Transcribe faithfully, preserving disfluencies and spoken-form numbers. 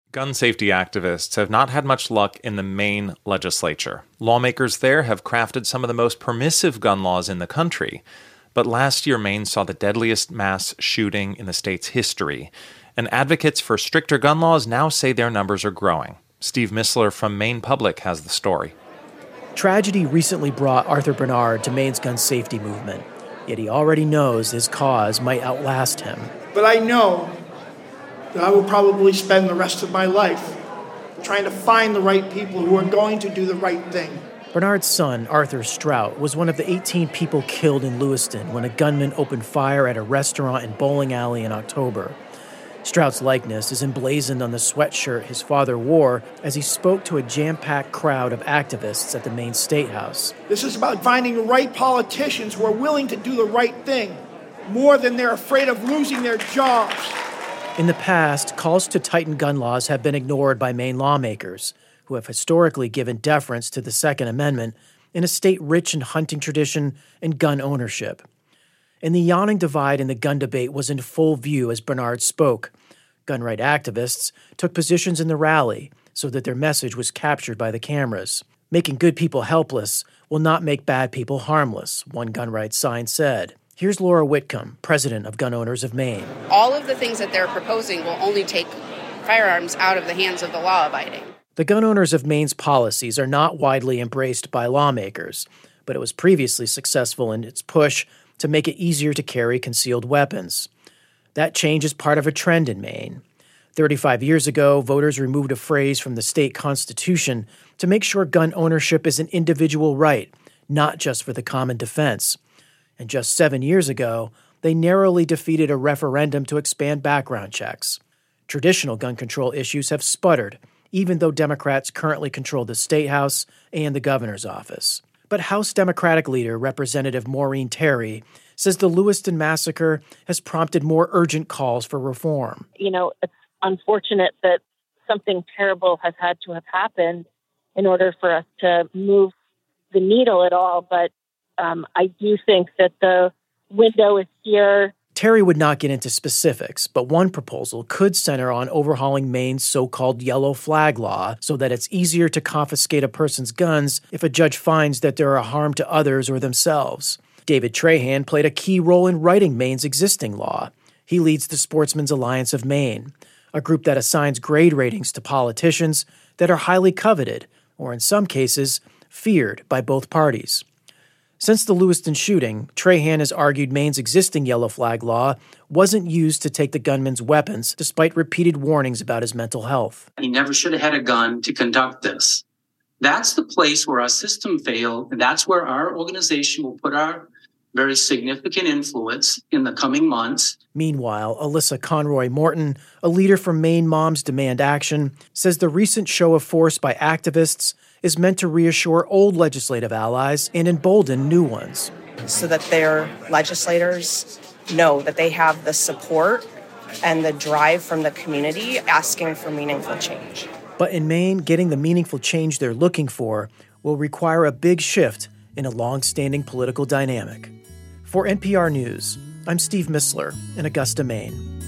Gun safety activists have not had much luck in the Maine legislature. Lawmakers there have crafted some of the most permissive gun laws in the country. But last year, Maine saw the deadliest mass shooting in the state's history. And advocates for stricter gun laws now say their numbers are growing. Steve Missler from Maine Public has the story. Tragedy recently brought Arthur Bernard to Maine's gun safety movement. Yet he already knows his cause might outlast him. But I know that I will probably spend the rest of my life trying to find the right people who are going to do the right thing. Bernard's son, Arthur Strout, was one of the eighteen people killed in Lewiston when a gunman opened fire at a restaurant and bowling alley in October. Strout's likeness is emblazoned on the sweatshirt his father wore as he spoke to a jam-packed crowd of activists at the Maine State House. This is about finding the right politicians who are willing to do the right thing, more than they're afraid of losing their jobs. In the past, calls to tighten gun laws have been ignored by Maine lawmakers, who have historically given deference to the Second Amendment in a state rich in hunting tradition and gun ownership. And the yawning divide in the gun debate was in full view as Bernard spoke. Gun right activists took positions in the rally so that their message was captured by the cameras. Making good people helpless will not make bad people harmless, one gun rights sign said. Here's Laura Whitcomb, president of Gun Owners of Maine. All of the things that they're proposing will only take firearms out of the hands of the law-abiding. The Gun Owners of Maine's policies are not widely embraced by lawmakers, but it was previously successful in its push to make it easier to carry concealed weapons. That change is part of a trend in Maine. thirty-five years ago, voters removed a phrase from the state constitution to make sure gun ownership is an individual right, not just for the common defense. And just seven years ago, they narrowly defeated a referendum to expand background checks. Traditional gun control issues have sputtered, even though Democrats currently control the State House and the governor's office. But House Democratic leader Representative Maureen Terry says the Lewiston massacre has prompted more urgent calls for reform. You know, it's unfortunate that something terrible has had to have happened in order for us to move the needle at all, but um, I do think that the window is here. Terry would not get into specifics, but one proposal could center on overhauling Maine's so-called yellow flag law so that it's easier to confiscate a person's guns if a judge finds that they're a harm to others or themselves. David Trahan played a key role in writing Maine's existing law. He leads the Sportsmen's Alliance of Maine, a group that assigns grade ratings to politicians that are highly coveted, or in some cases, feared by both parties. Since the Lewiston shooting, Trahan has argued Maine's existing yellow flag law wasn't used to take the gunman's weapons, despite repeated warnings about his mental health. He never should have had a gun to conduct this. That's the place where our system failed, and that's where our organization will put our very significant influence in the coming months. Meanwhile, Alyssa Conroy Morton, a leader from Maine Moms Demand Action, says the recent show of force by activists is meant to reassure old legislative allies and embolden new ones. So that their legislators know that they have the support and the drive from the community asking for meaningful change. But in Maine, getting the meaningful change they're looking for will require a big shift in a long-standing political dynamic. For N P R News, I'm Steve Missler in Augusta, Maine.